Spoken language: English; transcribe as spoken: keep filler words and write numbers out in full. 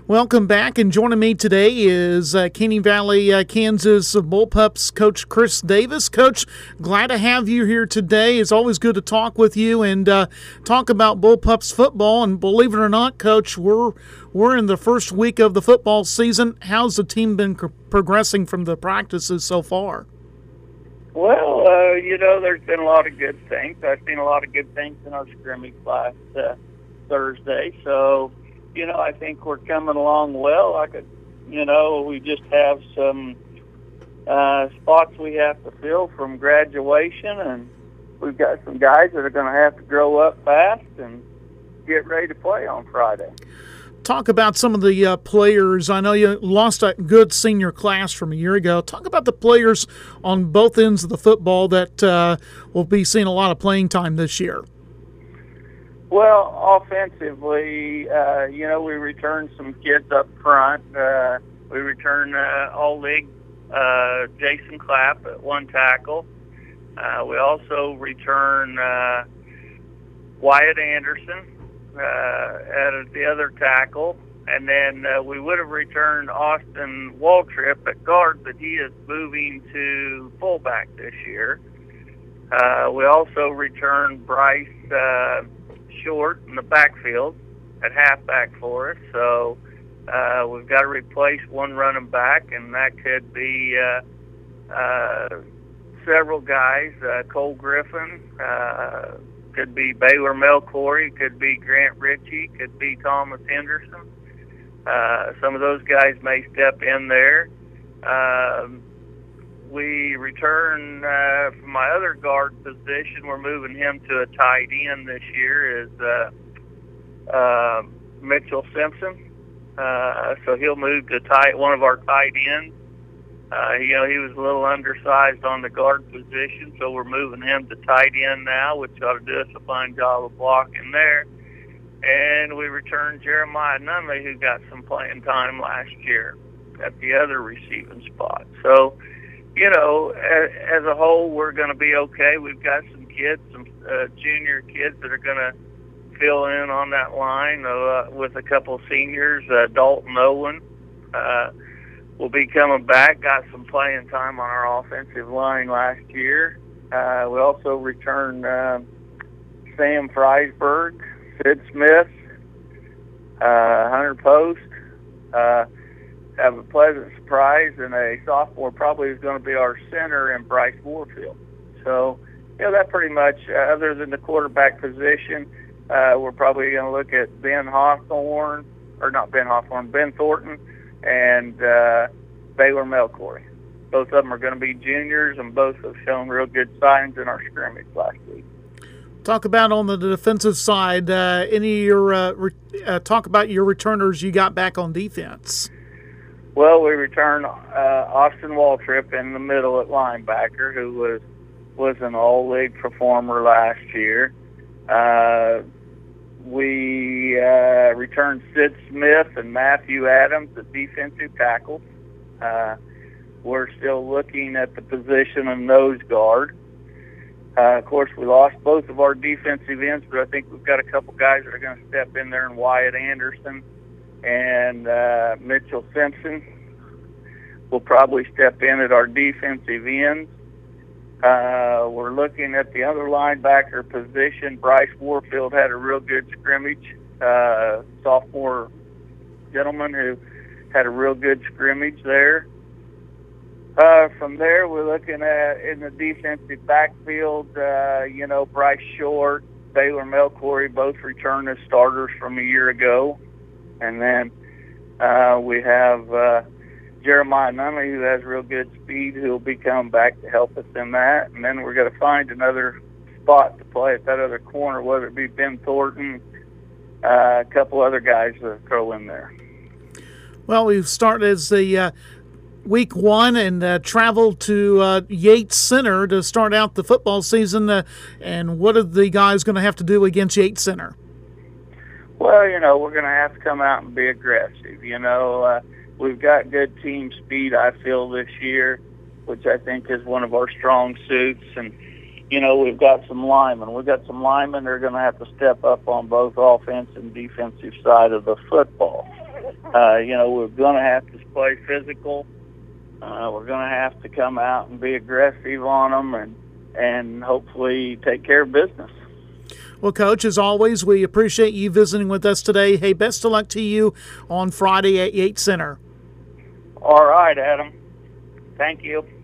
Welcome back, and joining me today is uh, Caney Valley, uh, Kansas Bullpups coach Chris Davis. Coach, glad to have you here today. It's always good to talk with you and uh, talk about Bullpups football. And believe it or not, Coach, we're we're in the first week of the football season. How's the team been co- progressing from the practices so far? Well, uh, you know, there's been a lot of good things. I've seen a lot of good things in our scrimmage last uh, Thursday, so. You know, I think we're coming along well. I could, you know, we just have some uh, spots we have to fill from graduation, and we've got some guys that are going to have to grow up fast and get ready to play on Friday. Talk about some of the uh, players. I know you lost a good senior class from a year ago. Talk about the players on both ends of the football that uh, will be seeing a lot of playing time this year. Well, offensively, uh, you know, we returned some kids up front. Uh, we returned uh, all-league uh, Jason Clapp at one tackle. Uh, we also returned uh, Wyatt Anderson uh, at the other tackle. And then uh, we would have returned Austin Waltrip at guard, but he is moving to fullback this year. Uh, we also returned Bryce uh, Short in the backfield at halfback for us, so uh, we've got to replace one running back, and that could be uh, uh, several guys. Uh, Cole Griffin, uh, could be Baylor Melcory, could be Grant Ritchie, could be Thomas Henderson. Uh, some of those guys may step in there. Um, We return uh, from my other guard position. We're moving him to a tight end this year. Is uh, uh, Mitchell Simpson? Uh, so he'll move to tight one of our tight ends. Uh, you know, he was a little undersized on the guard position, so we're moving him to tight end now, which ought to do us a fine job of blocking there. And we return Jeremiah Nunley, who got some playing time last year at the other receiving spot. So. You know, as, as a whole, we're going to be okay. We've got some kids, some uh, junior kids that are going to fill in on that line uh, with a couple of seniors. Uh, Dalton Owen uh, will be coming back, got some playing time on our offensive line last year. Uh, we also returned uh, Sam Freisberg, Sid Smith, uh, Hunter Post, uh, have a pleasant surprise, and a sophomore probably is going to be our center in Bryce Warfield. So, you know, that pretty much, uh, other than the quarterback position, uh, we're probably going to look at Ben Hawthorne, or not Ben Hawthorne, Ben Thornton, and uh, Baylor Melcory. Both of them are going to be juniors, and both have shown real good signs in our scrimmage last week. Talk about on the defensive side, uh, any of your, uh, re- uh, talk about your returners you got back on defense. Well, we returned uh, Austin Waltrip in the middle at linebacker, who was was an all-league performer last year. Uh, we uh, returned Sid Smith and Matthew Adams at defensive tackle. Uh, we're still looking at the position of nose guard. Uh, of course, we lost both of our defensive ends, but I think we've got a couple guys that are going to step in there, and Wyatt Anderson and uh, Mitchell Simpson will probably step in at our defensive ends. Uh, we're looking at the other linebacker position. Bryce Warfield had a real good scrimmage, uh, sophomore gentleman who had a real good scrimmage there. Uh, from there, we're looking at in the defensive backfield, uh, you know, Bryce Short, Baylor Melcory, both returned as starters from a year ago. And then uh, we have uh, Jeremiah Nunley, who has real good speed, who will be coming back to help us in that. And then we're going to find another spot to play at that other corner, whether it be Ben Thornton, uh, a couple other guys to throw in there. Well, we've started as the uh, week one and uh, traveled to uh, Yates Center to start out the football season. Uh, and what are the guys going to have to do against Yates Center? Well, you know, we're going to have to come out and be aggressive. You know, uh, we've got good team speed, I feel, this year, which I think is one of our strong suits. And, you know, we've got some linemen. We've got some linemen that are going to have to step up on both offense and defensive side of the football. Uh, you know, we're going to have to play physical. Uh, we're going to have to come out and be aggressive on them and, and hopefully take care of business. Well, Coach, as always, we appreciate you visiting with us today. Hey, best of luck to you on Friday at Yates Center. All right, Adam. Thank you.